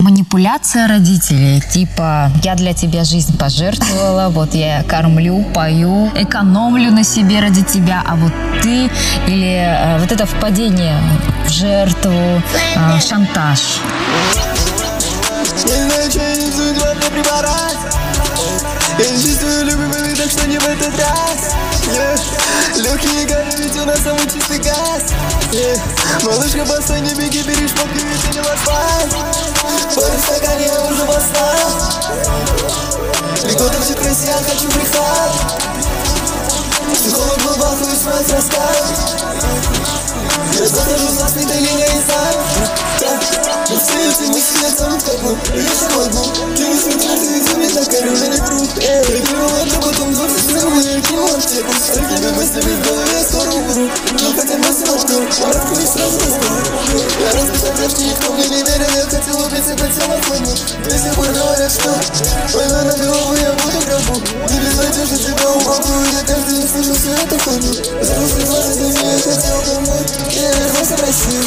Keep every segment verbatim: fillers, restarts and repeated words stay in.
Манипуляция родителей, типа я для тебя жизнь пожертвовала, вот я кормлю, пою, экономлю на себе ради тебя, а вот ты, или э, вот это впадение в жертву, э, шантаж. Я не чувствую любви, так что не в этот раз. yeah. Легкие горы, ведь у нас самый чистый газ. yeah. Малышка, босой, не беги, бери шмотки, ведь ты не спать. Пару стакане, я уже восстал. Легко танцует красиво, я хочу брехать. Психолог глубоко и смерть раскат. Я захожу за снятой линией и сам. Но все эти мысли я сам вкопну. Я же могу. Ты не смотришь, ты видишь, мне так оружие не круг. Я первый лад, а потом зов и стрелу. Я кинул аптеку. А тебе мысли без головы, я скоро умру. Но хотя бы смотрю, марку и сразу раскрою. Я разбил девки, никто мне не верил. Я хотел убить и хотел охотнуть. До сих пор говорят, что война на голову, я буду гробу. Не безнадежно, что тебя упаковываю. Я каждый день слышу всю эту хуйню. Взрослый двадцать лет, я хотел домой. Я вернулся в Россию.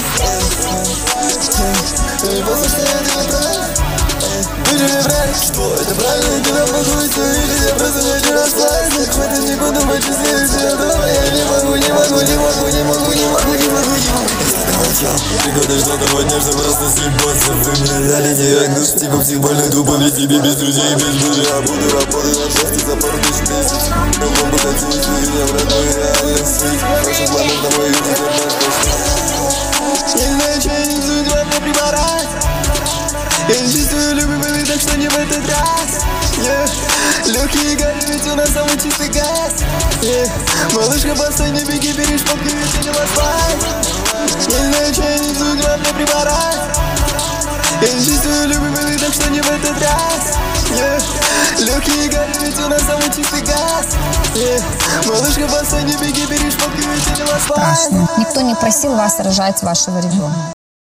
Не поздно, что я не прав. Люди не врать, что это правильно, тебя похуется. Или я просто хочу расслабиться. Хватит не подумать, что сделать себя дома. Я не могу, не могу, не могу, не могу, не могу, не могу, не могу. Я молчал, три года ждал того дня, что просто съебаться. Вы мне дали диагноз, типа психбольный тупо. Без тебя, без друзей, без буду. Я буду работать на шахте за пару тысяч тысяч. Но вам бы хотелось увидеть в родную реальность. Ваших планов на мою я не знаю, что я не зуд, вам не приборать. Я не чувствую любви, так что не в этот раз. yeah. Легкие горы, ведь у нас самый чистый газ. yeah. Малышка, босой, не беги, бери шмотки, ведь ты не спать. Я не знаю, что я не зуд, вам не приборать. Я не чувствую любви, так что не в этот раз. yeah. Легкие горы, ведь у нас самый чистый газ. yeah. Малышка, босой, не беги, бери шмотки, ведь ты не спать. Страшно. Никто не просил вас рожать вашего ребенка.